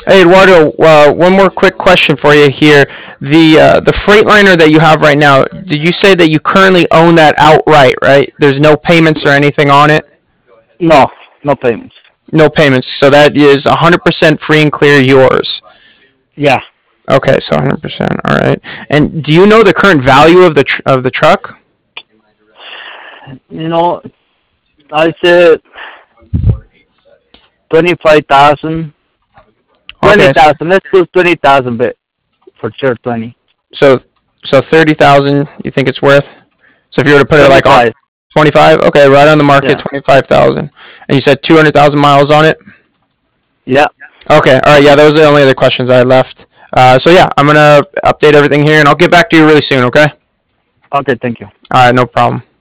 Hey Eduardo, one more quick question for you here. The Freightliner that you have right now, did you say that you currently own that outright, right? There's no payments or anything on it? No, no payments. No payments. So that is 100% free and clear yours. Yeah, Okay, so 100%. All right. And do you know the current value of the truck? you know, I said 25,000. Okay. 20,000. Let's put 20,000 bit for sure. 20. So so 30,000 you think it's worth? So if you were to put it like on 25. 25, okay, right on the market, Yeah. 25,000. And you said 200,000 miles on it? Yeah. Okay, all right, yeah, those are the only other questions I had left. So yeah, I'm gonna update everything here, and I'll get back to you really soon. Okay. Okay. Thank you. All right, no problem.